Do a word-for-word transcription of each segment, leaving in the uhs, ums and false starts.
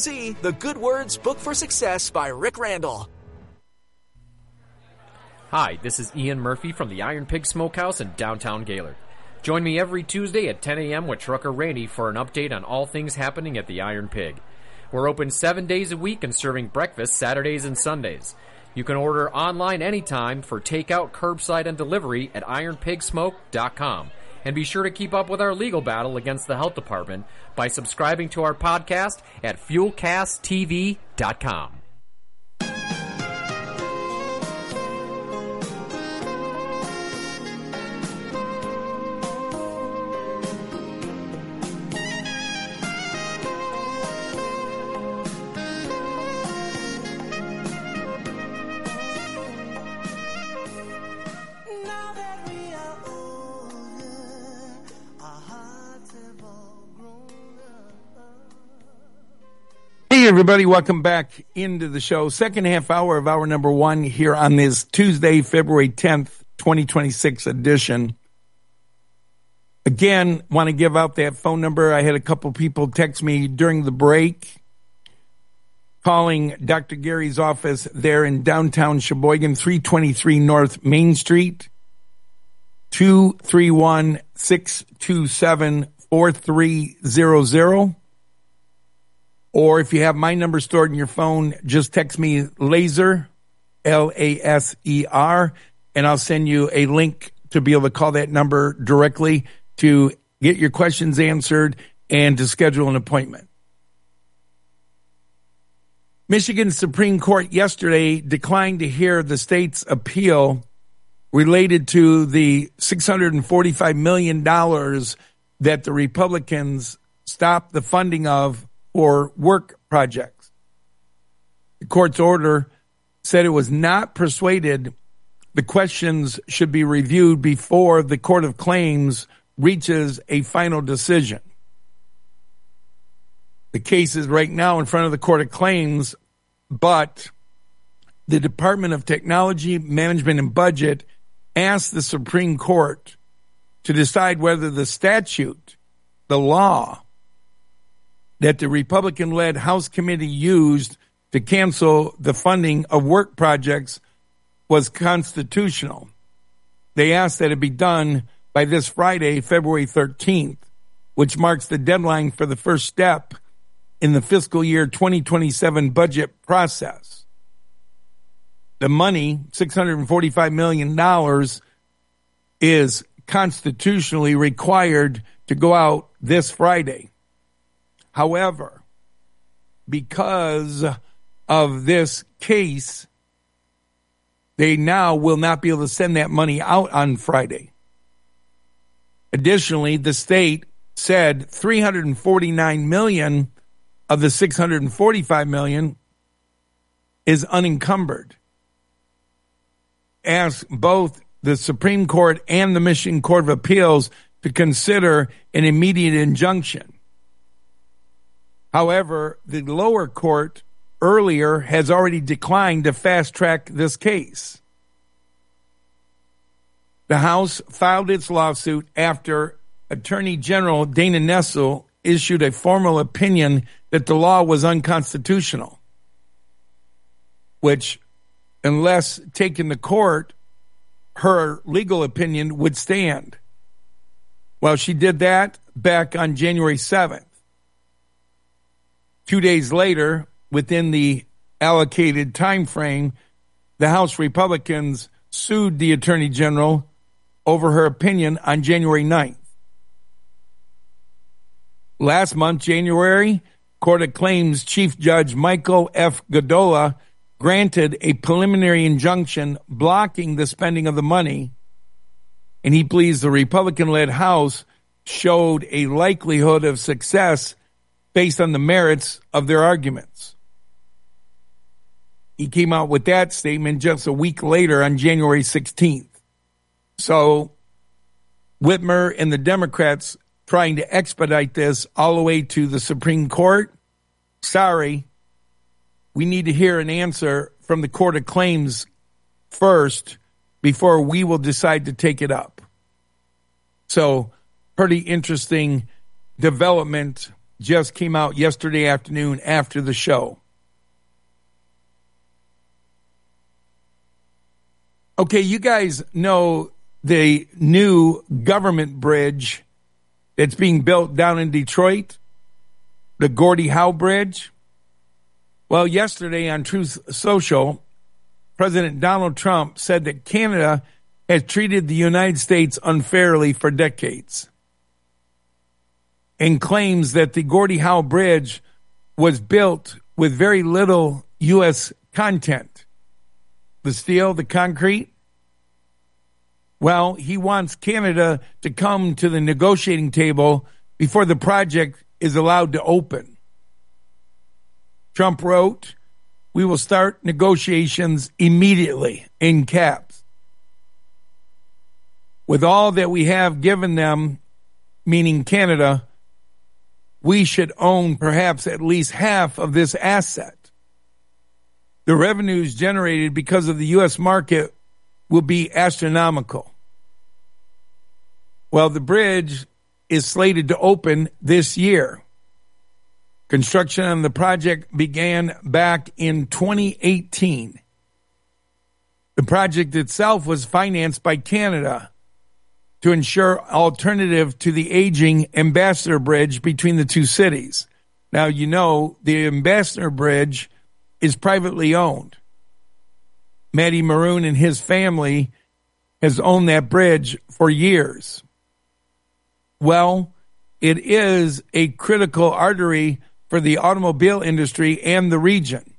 Z, The Good Words Book for Success by Rick Randall. Hi, this is Ian Murphy from the Iron Pig Smokehouse in downtown Gaylord. Join me every Tuesday at ten a.m. with Trucker Randy for an update on all things happening at the Iron Pig. We're open seven days a week and serving breakfast Saturdays and Sundays. You can order online anytime for takeout, curbside, and delivery at iron pig smoke dot com. And be sure to keep up with our legal battle against the health department by subscribing to our podcast at fuel cast t v dot com. Hey, everybody, welcome back into the show. Second half hour of hour number one here on this Tuesday, February tenth, twenty twenty-six edition. Again, want to give out that phone number. I had a couple people text me during the break calling Doctor Gary's office there in downtown Sheboygan, three twenty-three North Main Street, two three one, six two seven, four three zero zero. Or if you have my number stored in your phone, just text me LASER, L A S E R, and I'll send you a link to be able to call that number directly to get your questions answered and to schedule an appointment. Michigan Supreme Court yesterday declined to hear the state's appeal related to the six hundred forty-five million dollars that the Republicans stopped the funding of or work projects. The court's order said it was not persuaded the questions should be reviewed before the Court of Claims reaches a final decision. The case is right now in front of the Court of Claims, but the Department of Technology, Management, and Budget asked the Supreme Court to decide whether the statute, the law, that the Republican-led House committee used to cancel the funding of work projects was constitutional. They asked that it be done by this Friday, February thirteenth, which marks the deadline for the first step in the fiscal year twenty twenty-seven budget process. The money, six hundred forty-five million dollars, is constitutionally required to go out this Friday. However, because of this case, they now will not be able to send that money out on Friday. Additionally, the state said three hundred forty-nine million dollars of the six hundred forty-five million dollars is unencumbered. Asked both the Supreme Court and the Michigan Court of Appeals to consider an immediate injunction. However, the lower court earlier has already declined to fast-track this case. The House filed its lawsuit after Attorney General Dana Nessel issued a formal opinion that the law was unconstitutional, which, unless taken to court, her legal opinion would stand. Well, she did that back on January seventh. Two days later, within the allocated time frame, the House Republicans sued the Attorney General over her opinion on January ninth. Last month, January, Court of Claims Chief Judge Michael F. Godola granted a preliminary injunction blocking the spending of the money, and he believes the Republican-led House showed a likelihood of success based on the merits of their arguments. He came out with that statement just a week later on January sixteenth. So Whitmer and the Democrats trying to expedite this all the way to the Supreme Court. Sorry, we need to hear an answer from the Court of Claims first before we will decide to take it up. So pretty interesting development just came out yesterday afternoon after the show. Okay, you guys know the new government bridge that's being built down in Detroit, the Gordie Howe Bridge. Well, yesterday on Truth Social, President Donald Trump said that Canada has treated the United States unfairly for decades and claims that the Gordie Howe Bridge was built with very little U S content. The steel, the concrete. Well, he wants Canada to come to the negotiating table before the project is allowed to open. Trump wrote, "We will start negotiations immediately," in caps. With all that we have given them, meaning Canada, we should own perhaps at least half of this asset. The revenues generated because of the U S market will be astronomical. Well, the bridge is slated to open this year. Construction on the project began back in twenty eighteen. The project itself was financed by Canada to ensure alternative to the aging Ambassador Bridge between the two cities. Now, you know, the Ambassador Bridge is privately owned. Matty Maroon and his family has owned that bridge for years. Well, it is a critical artery for the automobile industry and the region.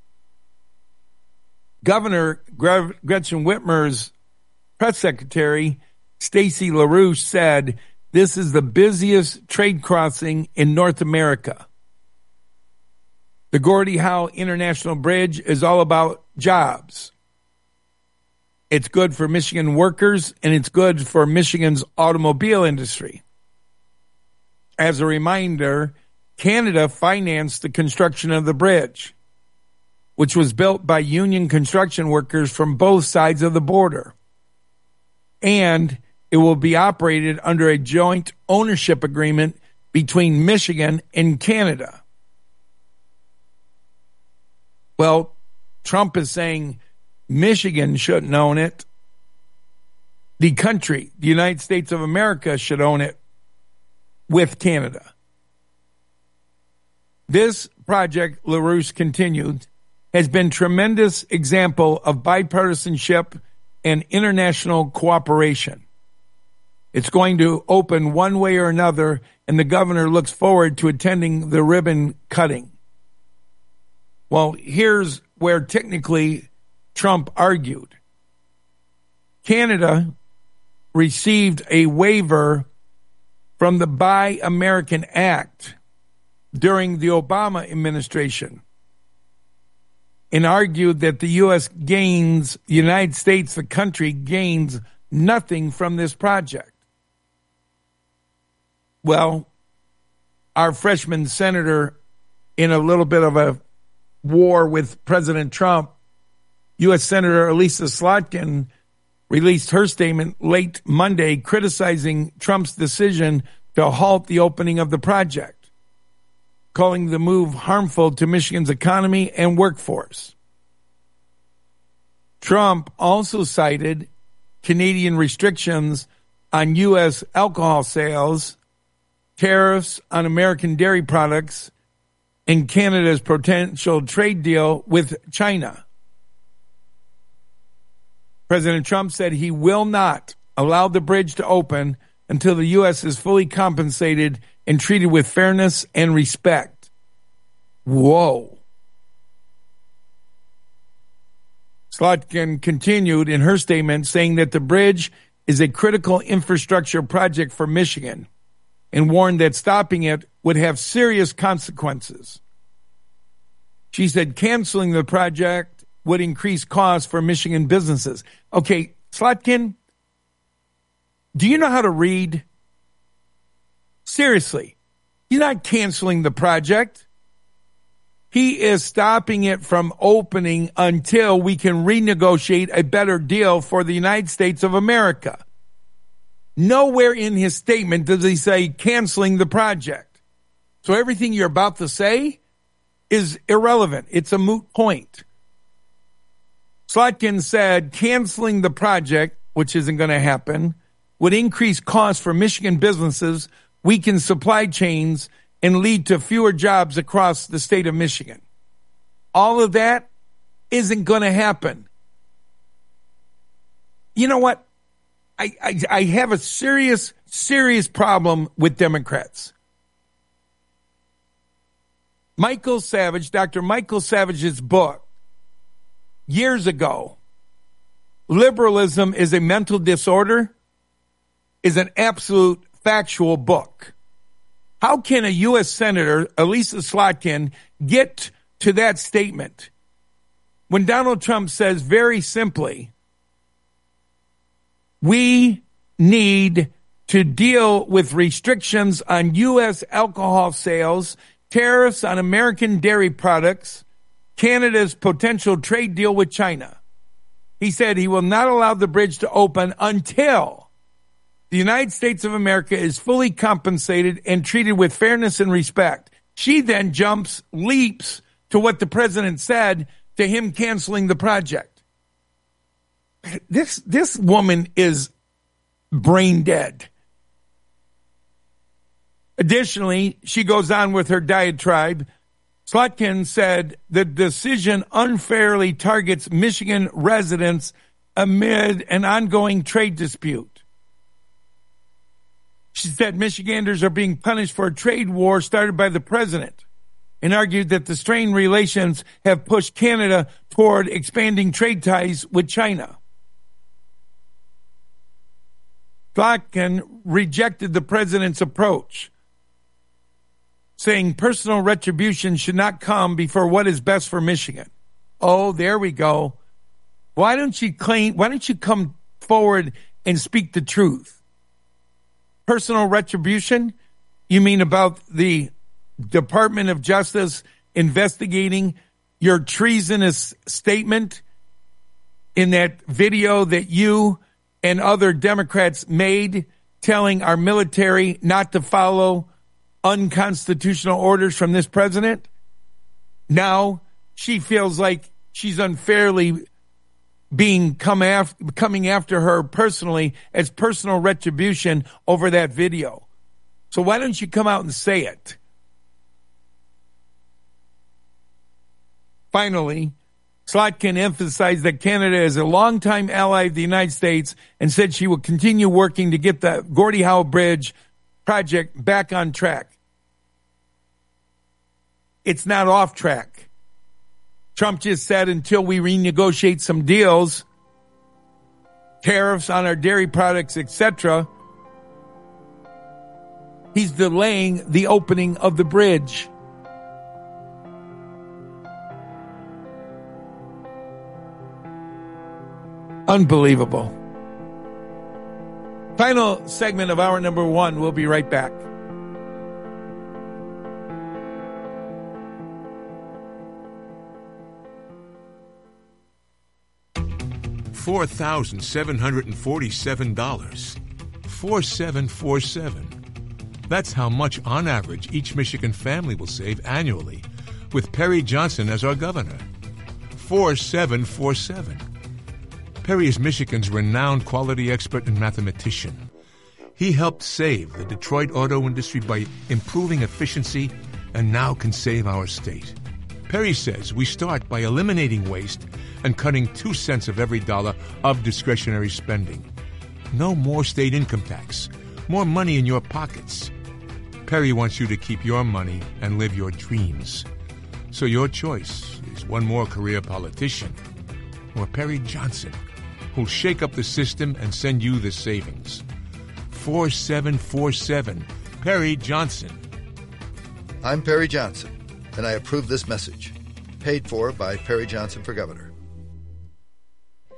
Governor Gretchen Whitmer's press secretary, Stacey LaRouche, said this is the busiest trade crossing in North America. The Gordie Howe International Bridge is all about jobs. It's good for Michigan workers, and it's good for Michigan's automobile industry. As a reminder, Canada financed the construction of the bridge, which was built by union construction workers from both sides of the border. And it will be operated under a joint ownership agreement between Michigan and Canada. Well, Trump is saying Michigan shouldn't own it. The country, the United States of America, should own it with Canada. This project, LaRouche continued, has been a tremendous example of bipartisanship and international cooperation. It's going to open one way or another, and the governor looks forward to attending the ribbon cutting. Well, here's where technically Trump argued. Canada received a waiver from the Buy American Act during the Obama administration and argued that the U S gains, the United States, the country, gains nothing from this project. Well, our freshman senator, in a little bit of a war with President Trump, U S Senator Elisa Slotkin, released her statement late Monday criticizing Trump's decision to halt the opening of the project, calling the move harmful to Michigan's economy and workforce. Trump also cited Canadian restrictions on U S alcohol sales, tariffs on American dairy products, and Canada's potential trade deal with China. President Trump said he will not allow the bridge to open until the U S is fully compensated and treated with fairness and respect. Whoa. Slotkin continued in her statement saying that the bridge is a critical infrastructure project for Michigan and warned that stopping it would have serious consequences. She said canceling the project would increase costs for Michigan businesses. Okay, Slotkin, do you know how to read? Seriously, he's not canceling the project. He is stopping it from opening until we can renegotiate a better deal for the United States of America. Nowhere in his statement does he say canceling the project. So everything you're about to say is irrelevant. It's a moot point. Slotkin said canceling the project, which isn't going to happen, would increase costs for Michigan businesses, weaken supply chains, and lead to fewer jobs across the state of Michigan. All of that isn't going to happen. You know what? I, I, I have a serious, serious problem with Democrats. Michael Savage, Doctor Michael Savage's book, years ago, Liberalism is a Mental Disorder, is an absolute factual book. How can a U S Senator, Elisa Slotkin, get to that statement when Donald Trump says very simply, we need to deal with restrictions on U S alcohol sales, tariffs on American dairy products, Canada's potential trade deal with China. He said he will not allow the bridge to open until the United States of America is fully compensated and treated with fairness and respect. She then jumps, leaps to what the president said to him canceling the project. This, this woman is brain dead. Additionally, she goes on with her diatribe. Slotkin said the decision unfairly targets Michigan residents amid an ongoing trade dispute. She said Michiganders are being punished for a trade war started by the president and argued that the strained relations have pushed Canada toward expanding trade ties with China. Slotkin rejected the president's approach, saying personal retribution should not come before what is best for Michigan. Oh, there we go. Why don't you claim, why don't you come forward and speak the truth? Personal retribution? You mean about the Department of Justice investigating your treasonous statement in that video that you and other Democrats made telling our military not to follow unconstitutional orders from this president? Now she feels like she's unfairly being come after, coming after her personally as personal retribution over that video. So why don't you come out and say it? Finally, Slotkin emphasized that Canada is a longtime ally of the United States and said she will continue working to get the Gordie Howe Bridge project back on track. It's not off track. Trump just said until we renegotiate some deals, tariffs on our dairy products, et cetera, he's delaying the opening of the bridge. Unbelievable. Final segment of hour number one. We'll be right back. four thousand seven hundred forty-seven dollars. four thousand seven hundred forty-seven dollars. That's how much, on average, each Michigan family will save annually with Perry Johnson as our governor. four thousand seven hundred forty-seven dollars. Perry is Michigan's renowned quality expert and mathematician. He helped save the Detroit auto industry by improving efficiency and now can save our state. Perry says we start by eliminating waste and cutting two cents of every dollar of discretionary spending. No more state income tax. More money in your pockets. Perry wants you to keep your money and live your dreams. So your choice is one more career politician or Perry Johnson, who'll shake up the system and send you the savings. four thousand seven hundred forty-seven. Perry Johnson. I'm Perry Johnson, and I approve this message. Paid for by Perry Johnson for Governor.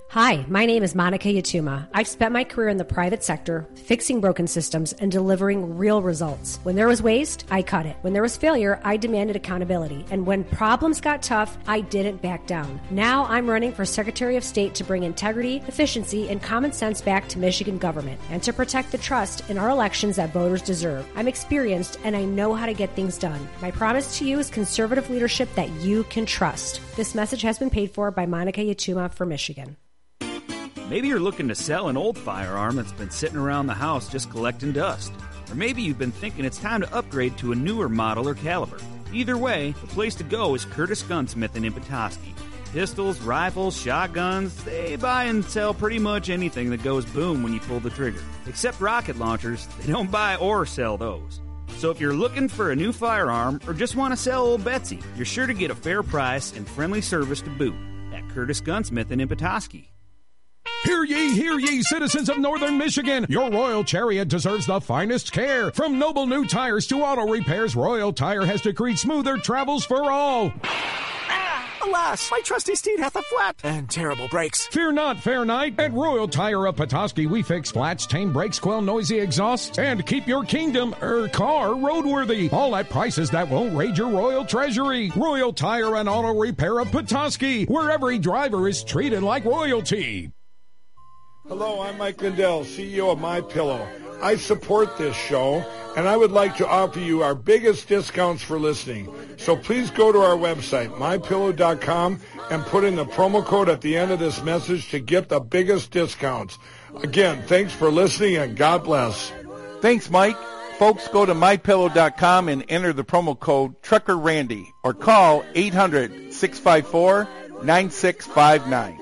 Hi, my name is Monica Yatuma. I've spent my career in the private sector, fixing broken systems and delivering real results. When there was waste, I cut it. When there was failure, I demanded accountability. And when problems got tough, I didn't back down. Now I'm running for Secretary of State to bring integrity, efficiency, and common sense back to Michigan government and to protect the trust in our elections that voters deserve. I'm experienced and I know how to get things done. My promise to you is conservative leadership that you can trust. This message has been paid for by Monica Yatuma for Michigan. Maybe you're looking to sell an old firearm that's been sitting around the house just collecting dust. Or maybe you've been thinking it's time to upgrade to a newer model or caliber. Either way, the place to go is Curtis Gunsmith in Petoskey. Pistols, rifles, shotguns, they buy and sell pretty much anything that goes boom when you pull the trigger. Except rocket launchers, they don't buy or sell those. So if you're looking for a new firearm or just want to sell old Betsy, you're sure to get a fair price and friendly service to boot at Curtis Gunsmith in Petoskey. Hear ye, hear ye, citizens of northern Michigan. Your Royal Chariot deserves the finest care. From noble new tires to auto repairs, Royal Tire has decreed smoother travels for all. Alas, my trusty steed hath a flat and terrible brakes. Fear not, fair knight. At Royal Tire of Petoskey, we fix flats, tame brakes, quell noisy exhausts, and keep your kingdom, er, car roadworthy. All at prices that won't raid your royal treasury. Royal Tire and Auto Repair of Petoskey, where every driver is treated like royalty. Hello, I'm Mike Lindell, C E O of MyPillow. I support this show, and I would like to offer you our biggest discounts for listening. So please go to our website, my pillow dot com, and put in the promo code at the end of this message to get the biggest discounts. Again, thanks for listening, and God bless. Thanks, Mike. Folks, go to my pillow dot com and enter the promo code Trucker Randy or call eight hundred, six five four, nine six five nine.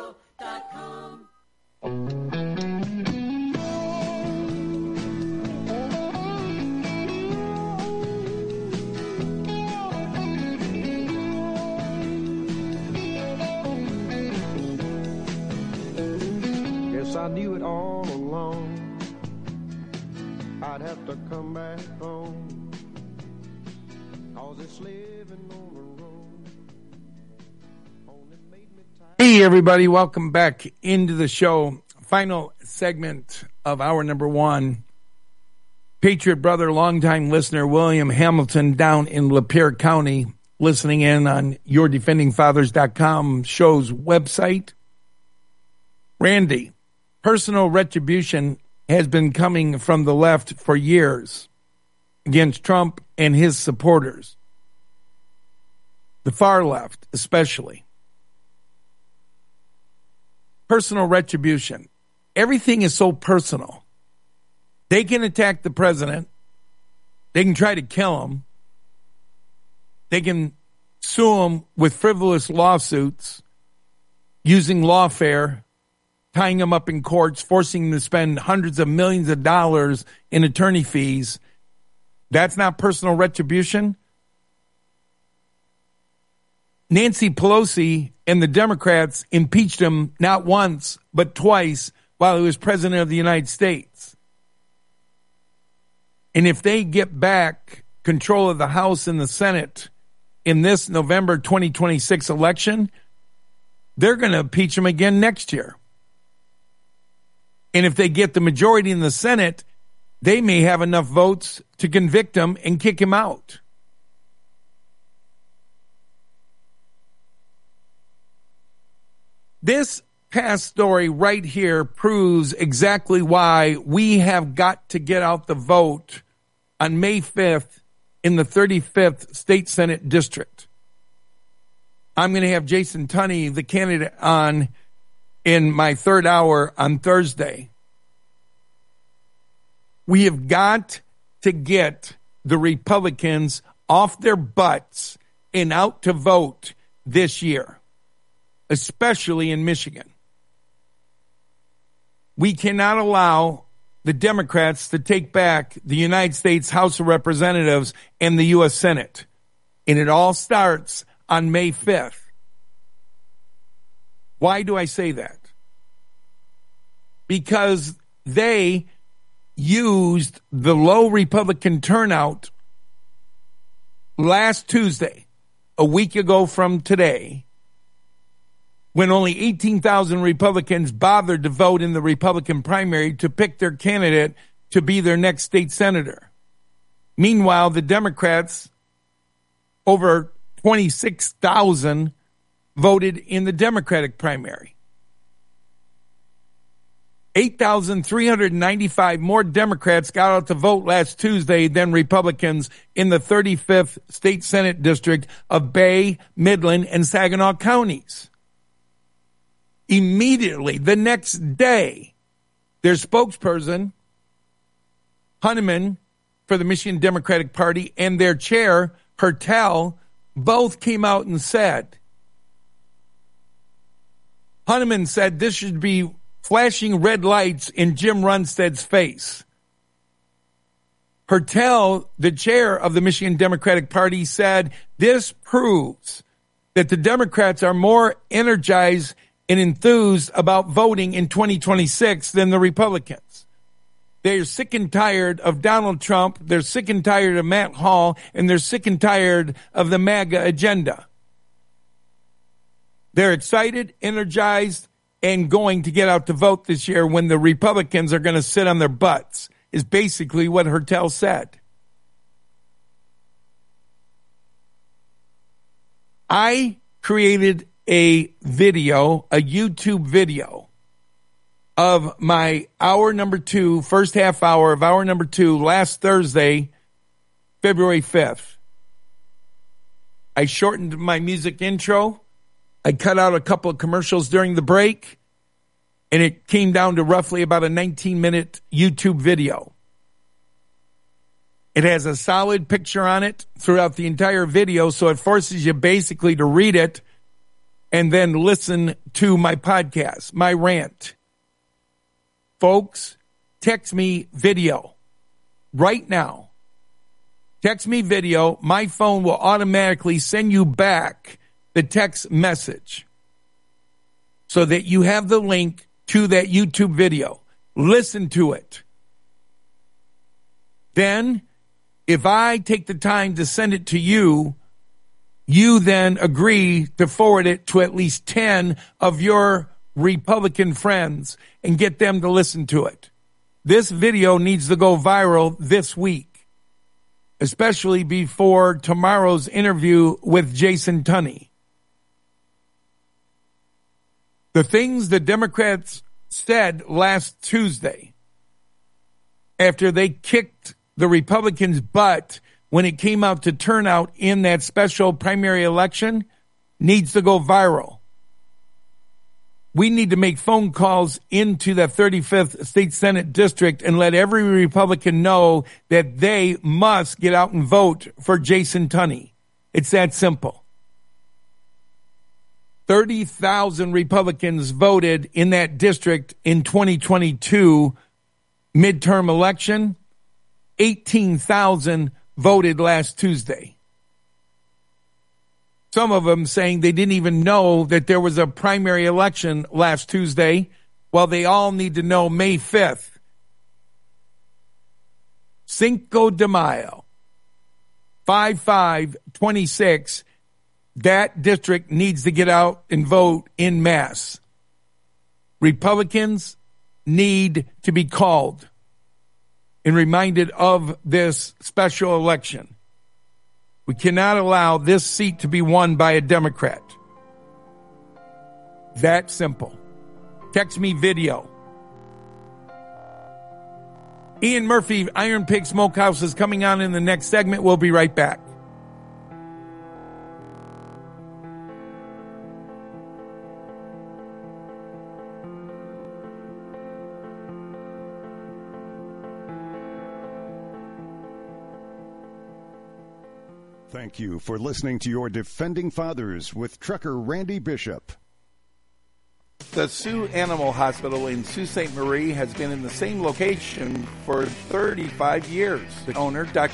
Guess I knew it all along. I'd have to come back home. 'Cause it's living on the road. Only made me tired. Hey, everybody. Welcome back into the show. Final segment of hour number one. Patriot brother, longtime listener, William Hamilton down in Lapeer County, listening in on your defending fathers dot com show's website. Randy, personal retribution has been coming from the left for years against Trump and his supporters. The far left, especially. Personal retribution. Everything is so personal. They can attack the president. They can try to kill him. They can sue him with frivolous lawsuits, using lawfare, tying him up in courts, forcing him to spend hundreds of millions of dollars in attorney fees. That's not personal retribution. Nancy Pelosi and the Democrats impeached him not once, but twice while he was president of the United States. And if they get back control of the House and the Senate in this November twenty twenty-six election, they're going to impeach him again next year. And if they get the majority in the Senate, they may have enough votes to convict him and kick him out. This past story right here proves exactly why we have got to get out the vote on May fifth in the thirty-fifth State Senate District. I'm going to have Jason Tunney, the candidate, on in my third hour on Thursday. We have got to get the Republicans off their butts and out to vote this year, especially in Michigan. We cannot allow the Democrats to take back the United States House of Representatives and the U S Senate. And it all starts on May fifth. Why do I say that? Because they used the low Republican turnout last Tuesday, a week ago from today, when only eighteen thousand Republicans bothered to vote in the Republican primary to pick their candidate to be their next state senator. Meanwhile, the Democrats, over twenty-six thousand, voted in the Democratic primary. eight thousand three hundred ninety-five more Democrats got out to vote last Tuesday than Republicans in the thirty-fifth State Senate District of Bay, Midland, and Saginaw counties. Immediately, the next day, their spokesperson, Hunneman, for the Michigan Democratic Party, and their chair, Hertel, both came out and said, Hunneman said this should be flashing red lights in Jim Runstead's face. Hertel, the chair of the Michigan Democratic Party, said this proves that the Democrats are more energized and enthused about voting in twenty twenty-six than the Republicans. They're sick and tired of Donald Trump, they're sick and tired of Matt Hall, and they're sick and tired of the MAGA agenda. They're excited, energized, and going to get out to vote this year when the Republicans are going to sit on their butts, is basically what Hertel said. I created a video, a YouTube video, of my hour number two, first half hour of hour number two, last Thursday, February fifth. I shortened my music intro. I cut out a couple of commercials during the break, and it came down to roughly about a nineteen-minute YouTube video. It has a solid picture on it throughout the entire video, so it forces you basically to read it and then listen to my podcast, my rant. Folks, text me video right now. Text me video. My phone will automatically send you back the text message so that you have the link to that YouTube video. Listen to it. Then, if I take the time to send it to you, you then agree to forward it to at least ten of your Republican friends and get them to listen to it. This video needs to go viral this week, especially before tomorrow's interview with Jason Tunney. The things the Democrats said last Tuesday after they kicked the Republicans' butt when it came out to turnout in that special primary election needs to go viral. We need to make phone calls into the thirty-fifth State Senate District and let every Republican know that they must get out and vote for Jason Tunney. It's that simple. thirty thousand Republicans voted in that district in twenty twenty-two midterm election. eighteen thousand voted last Tuesday. Some of them saying they didn't even know that there was a primary election last Tuesday. Well, they all need to know May fifth. Cinco de Mayo, five five twenty-six. That district needs to get out and vote en masse. Republicans need to be called and reminded of this special election. We cannot allow this seat to be won by a Democrat. That simple. Text me video. Ian Murphy, Iron Pig Smokehouse, is coming on in the next segment. We'll be right back. Thank you for listening to your Defending Fathers with Trucker Randy Bishop. The Sioux Animal Hospital in Sault Ste. Marie has been in the same location for thirty-five years. The owner, Doctor